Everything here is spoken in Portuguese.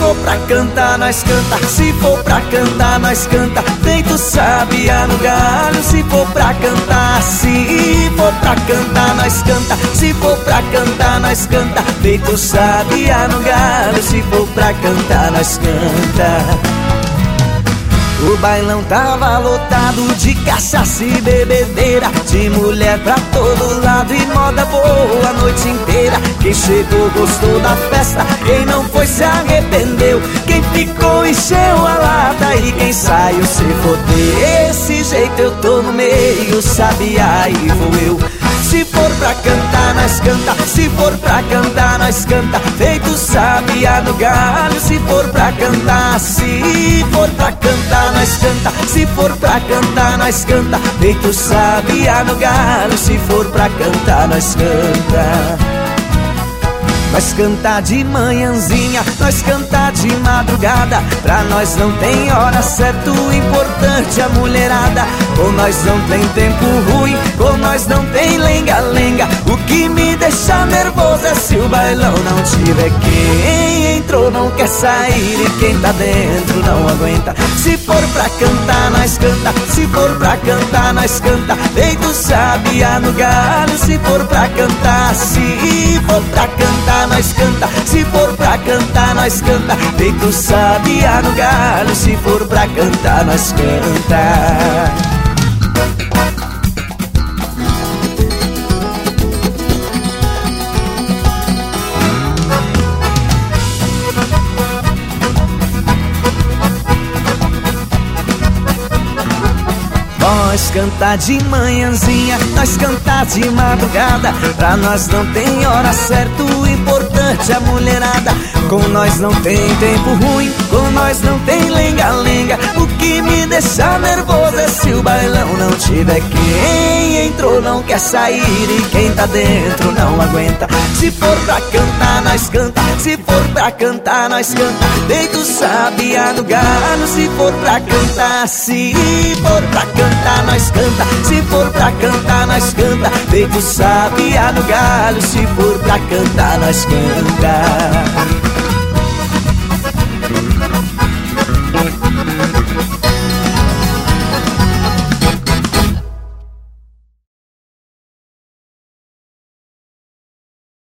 for pra cantar, nós canta. Se for pra cantar, nós canta. Feito sabiá no galho. Se for pra cantar, se for pra cantar, nós canta. Se for pra cantar, nós canta. Feito sabiá no galho. Se for pra cantar, nós canta. O bailão tava lotado de cachaça e bebedeira, de mulher pra todo lado e moda boa a noite inteira. Quem chegou gostou da festa, quem não foi se arrependeu. Quem ficou encheu a lata e quem saiu se fodeu. Desse jeito eu tô no meio, sabiá e vou eu. Se for pra cantar, nós canta. Se for pra cantar, nós canta. Feito sabiá no galho. Se for pra cantar, se for pra cantar, nós canta. Se for pra cantar, nós canta. Feito sabiá no galho. Se for pra cantar, nós canta. Nós canta de manhãzinha, nós canta de madrugada. Pra nós não tem hora certa, o importante é a mulherada. Com nós não tem tempo ruim, com nós não tem lenga-lenga. O que me deixa nervoso é se o bailão não tiver. Quem entrou não quer sair e quem tá dentro não aguenta. Se for pra cantar, nós canta. Se for pra cantar, nós canta. Feito sabiá no galho. Se for pra cantar, se for pra cantar, nós canta. Se for pra cantar, nós canta. Feito sabiá no galho. Se for pra cantar, nós canta. Nós canta de manhãzinha, nós canta de madrugada. Pra nós não tem hora certa, o importante é a mulherada. Com nós não tem tempo ruim, com nós não tem lenga-lenga. O que me deixa nervoso é se o bailão não tiver. Quem entrou não quer sair e quem tá dentro não aguenta. Se for pra cantar, nós canta. Se for pra cantar, nós canta. Feito sabiá no galho. Se for pra cantar, se for pra cantar, nós canta. Se for pra cantar, nós canta. Feito sabiá no galho. Se for pra cantar, nós canta.